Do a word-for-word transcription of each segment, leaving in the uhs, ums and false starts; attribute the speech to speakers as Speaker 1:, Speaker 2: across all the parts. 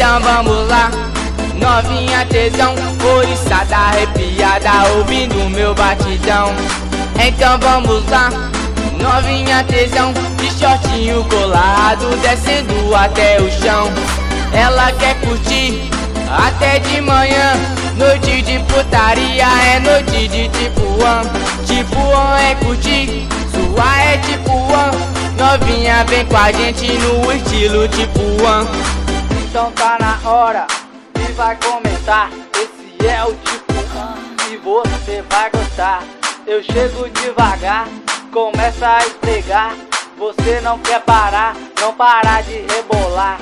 Speaker 1: Então vamos lá, novinha tesão, oriçada arrepiada, ouvindo meu batidão. Então vamos lá, novinha tesão, de shortinho colado, descendo até o chão. Ela quer curtir até de manhã, noite de putaria é noite de tipo one. Tipo one é curtir, sua é tipo one. Novinha vem com a gente no estilo tipo one.
Speaker 2: Então tá na hora e vai começar. Esse é o tipo one e você vai gostar. Eu chego devagar, começa a esfregar. Você não quer parar, não parar de rebolar.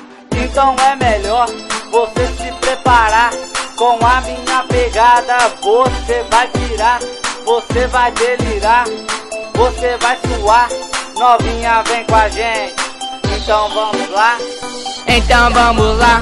Speaker 2: Então é melhor você se preparar. Com a minha pegada você vai pirar, você vai delirar, você vai suar. Novinha vem com a gente, então vamos lá.
Speaker 1: Então vamos lá,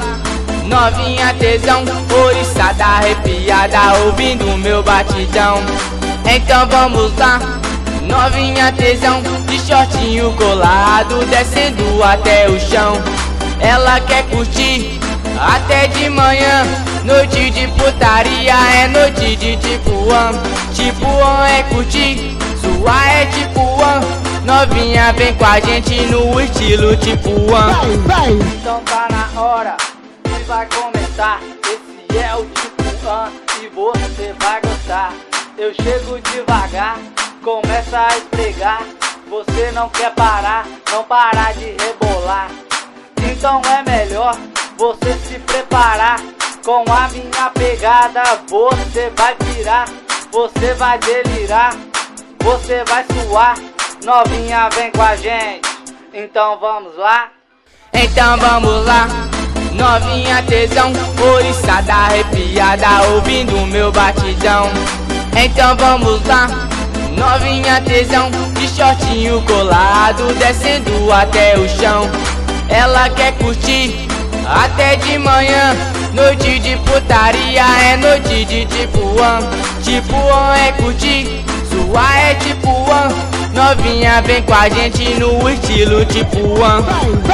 Speaker 1: novinha tesão, oriçada arrepiada, ouvindo meu batidão. Então vamos lá, novinha tesão, de shortinho colado, descendo até o chão. Ela quer curtir até de manhã, noite de putaria é noite de tipo one. Tipo one é curtir, sua é tipo one. Novinha vem com a gente no estilo tipo one.
Speaker 2: Então tá na hora e vai começar. Esse é o tipo one e você vai gostar. Eu chego devagar, começa a esfregar. Você não quer parar, não parar de rebolar. Então é melhor você se preparar. Com a minha pegada você vai pirar, você vai delirar, você vai suar. Novinha vem com a gente, então vamos lá.
Speaker 1: Então vamos lá, novinha tesão, oriçada arrepiada, ouvindo meu batidão. Então vamos lá, novinha tesão, de shortinho colado, descendo até o chão. Ela quer curtir até de manhã, noite de putaria é noite de tipo one. Tipo one é curtir, sua é tipo one. Novinha vem com a gente no estilo tipo one.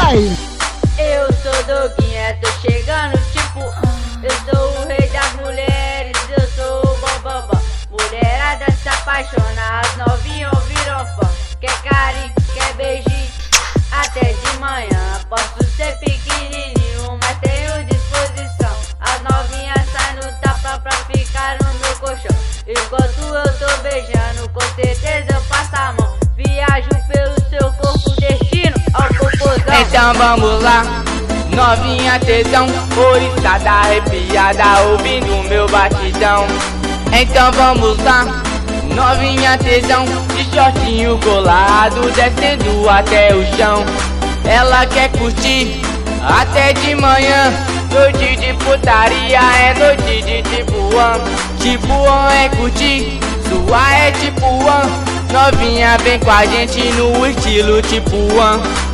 Speaker 3: Eu sou Doguinha, tô chegando tipo um. Eu sou o rei das mulheres, eu sou o bambambam. Mulherada se apaixona, as novinhas viram fã. Quer carinho, quer beijinho, até de manhã. Posso ser pequenininho, mas tenho disposição. As novinhas saem no tapa pra ficar no meu colchão. Enquanto eu tô beijando, com certeza eu passo a mão. Viajo pelo seu corpo, destino ao popozão.
Speaker 1: Então vamos lá, novinha tesão, oriçada arrepiada, ouvindo meu batidão. Então vamos lá, novinha tesão, de shortinho colado, descendo até o chão. Ela quer curtir até de manhã, noite de putaria é noite de tipo one. Tipo one é curtir, sua é tipo one. Novinha vem com a gente no estilo tipo one.